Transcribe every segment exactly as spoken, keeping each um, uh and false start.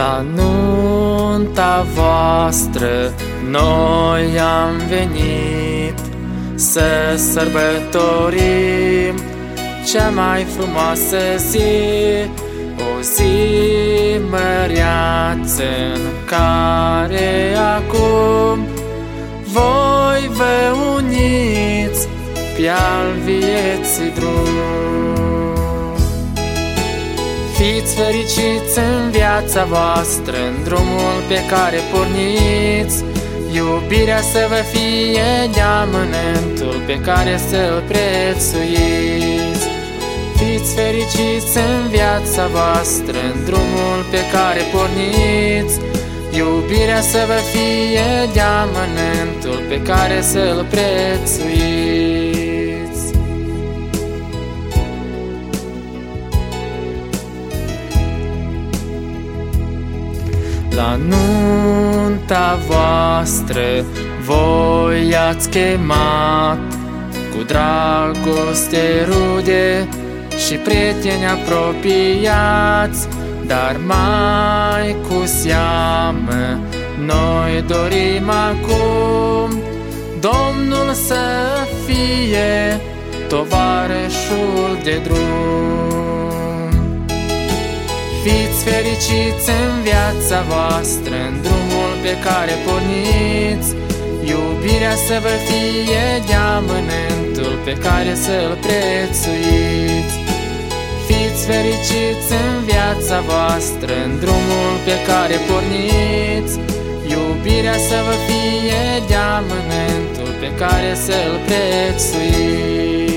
La nunta voastră noi am venit să sărbătorim cea mai frumoasă zi, o zi măreață în care acum voi vă uniți pe-al vieții drum. Fiți fericiți în viața voastră, în drumul pe care porniți, iubirea să vă fie deamănântul pe care să-l prețuiți. Fiți fericiți în viața voastră, în drumul pe care porniți, iubirea să vă fie deamănântul pe care să-l prețuiți. La nunta voastră voi ați chemat cu dragoste rude și prieteni apropiați, dar mai cu seamă noi dorim acum Domnul să fie tovarășul de drum. Fiți fericiți în viața voastră, în drumul pe care porniți, iubirea să vă fie deamănântul pe care să-l prețuiți. Fiți fericiți în viața voastră, în drumul pe care porniți, iubirea să vă fie deamănântul pe care să-l prețuiți.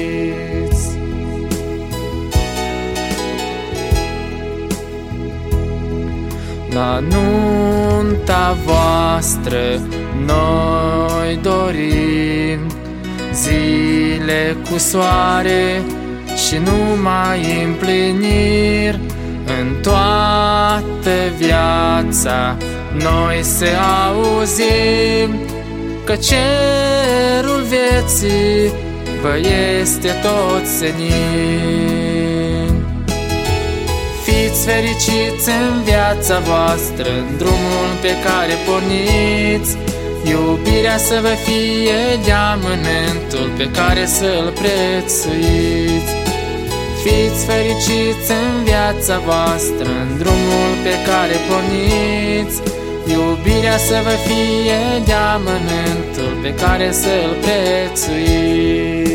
La nunta voastră noi dorim zile cu soare și numai împliniri. În toată viața noi să auzim că cerul vieții vă este tot senin. Fiți fericiți în viața voastră, în drumul pe care porniți, iubirea să vă fie deamănântul pe care să-l prețuiți. Fiți fericiți în viața voastră, în drumul pe care porniți, iubirea să vă fie deamănântul pe care să-l prețuiți.